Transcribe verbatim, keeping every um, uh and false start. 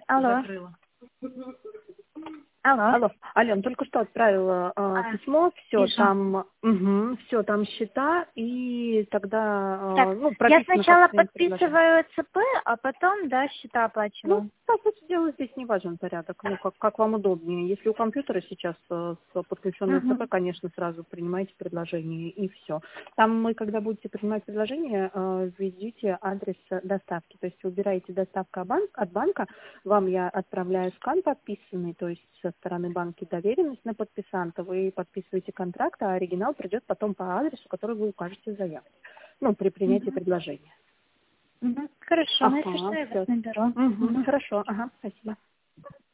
Алло. Закрыла. Алло. Алло, Ален, только что отправила э, А, письмо, все вижу. там, угу, все там счета, и тогда, э, Так, ну, я прописано, сначала как принять предложение. подписываю ЦП, а потом, да, счета оплачиваю. Ну, по сути дела, здесь не важен порядок, ну, как, как вам удобнее. Если у компьютера сейчас э, с подключенной Угу. ЦП, конечно, сразу принимайте предложение, и все. Там мы, когда будете принимать предложение, э, введите адрес э, доставки, то есть выбираете доставка банк, от банка, вам я отправляю скан подписанный, то есть со стороны банки доверенность на подписанта, вы подписываете контракт, а оригинал придет потом по адресу, который вы укажете в заявке, ну, при принятии Угу. предложения. Угу. Хорошо, ну если что, Ага, я вас все. наберу. Угу, Угу. хорошо, ага, спасибо.